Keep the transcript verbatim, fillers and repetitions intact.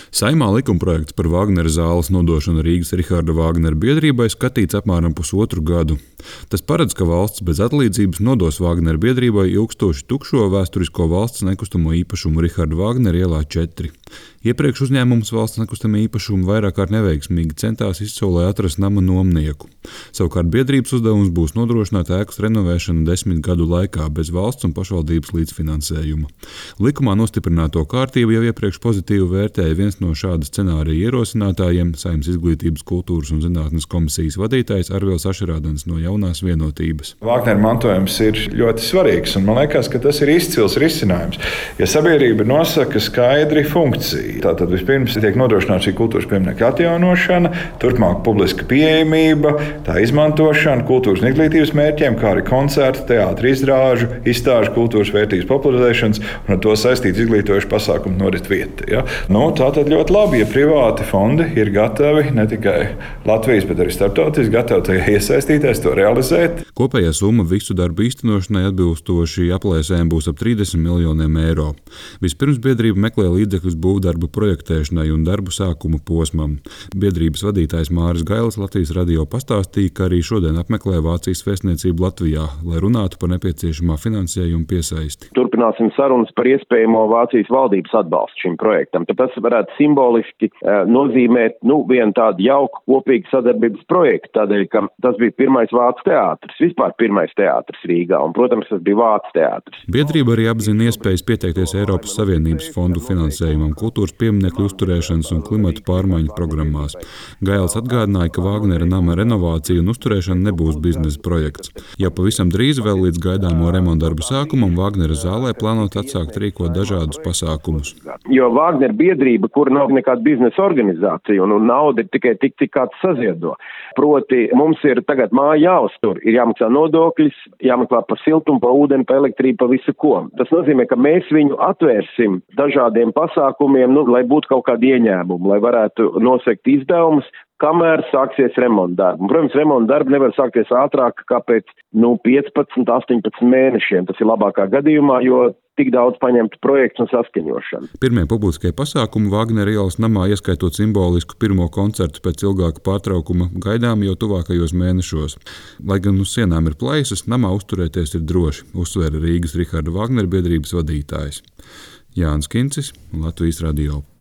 Saeimā likumprojekts par Vāgnera zāles nodošanu Rīgas Riharda Vāgnera biedrībai skatīts apmēram pusotru gadu. Tas paredz, ka valsts bez atlīdzības nodos Vāgnera biedrībai ilgstoši tukšo vēsturisko valsts nekustamo īpašumu Riharda Vāgnera ielā četri. Iepriekš uzņēmums valsts nekustamie īpašumi vairāk kārt neveiksmīgi centās izsolē atrast nama nomnieku. Savukārt biedrības uzdevums būs nodrošināt ēkas renovēšanu desmit gadu laikā bez valsts un pašvaldības līdzfinansējuma. Likumā nostiprināto kārtību jau iepriekš pozitīvi vērtēja viens no šāda scenārija ierosinātājiem, Saeimas Izglītības, kultūras un zinātnes komisijas vadītājs Arvils Ašerādens no Jaunās vienotības. Vāgnera mantojums ir ļoti svarīgs, un man liekas, ka tas ir izcils risinājums. Ja sabiedrība nosaka skaidri funkciju, tātad vispirms tiek nodrošināta šī kultūras pieminekļa atjaunošana, turpmāk publiska pieejamība, tā izmantošana kultūras un izglītības mērķiem, kā arī koncertu, teātra izrāžu, izstāžu, kultūras vērtības popularizēšanas un ar to saistīts izglītojošu pasākumu norit vieta. Ja? Nu, tātad ļoti labi, ja privāti fondi ir gatavi ne tikai Latvijas, bet arī starptautiski gatavi tajā iesaistīties, to realizēt. Kopējā summa visu darbu īstenošanai atbilstoši aplēsēm būs ap trīsdesmit miljoniem eiro. Vispirms biedrība meklē līdzekļus būvdarbu projektēšanai un darbu sākuma posmam. Biedrības vadītājs Māris Gailis Latvijas radio pastāstīja, ka arī šodien apmeklē Vācijas vēstniecību Latvijā, lai runātu par nepieciešamā finansējuma piesaisti. Turpināsim sarunas par iespējamo Vācijas valdības atbalstu šim projektam. Tad tas varētu simboliski uh, nozīmēt nu, vienu tādu jauku kopīgu sadarbības projektu, tādēļ, ka tas bija pirmais vācu teātris, vispār pirmais teātris Rīgā, un, protams, tas bija vācu teātris. Biedrība arī apzina iespējas pieteikties Eiropas Savienības fondu finansējumam kultūras pieminekļu uzturēšanas un klimatu pārmaiņu programmās. Gails atgādināja, ka Vāgnera nama renovācija un uzturēšana nebūs biznesa projekts. Jau pavisam drīz vēl līdz gaidāmo remontdarbu sākumam Vāgnera zālē plānot atsākt rīkot dažādus pasākumus. Jo Vāgnera biedrība, kura nav nekāda biznesa organizācija un, un nauda ir tikai tik, cik kāds saziedo. Proti, mums ir tagad māja jāuztur, ir jāmaksā nodokļus, jāmaksā par siltumu, par ūdeni, par elektrību, par visu ko. Tas nozīmē, ka mēs viņu atvērsim dažādiem pasākumiem, nu, lai būtu kaut kādi ieņēmumi, lai varētu nosegt izdevumus, kamēr sāksies remontdarbi. Protams, remontdarbi nevar sākties ātrāk kā pēc nu, piecpadsmit, astoņpadsmit mēnešiem. Tas ir labākā gadījumā, jo tik daudz paņemtu projektu un saskaņošanu. Pirmie publiskie pasākumi Vāgnera ielas namā, ieskaitot simbolisku pirmo koncertu pēc ilgāka pārtraukuma, gaidām jau tuvākajos mēnešos. Lai gan uz sienām ir plaisas, namā uzturēties ir droši, uzsvēra Rīgas Riharda Vāgnera biedrības vadītājs. Jānis Kincis, Latvijas radio.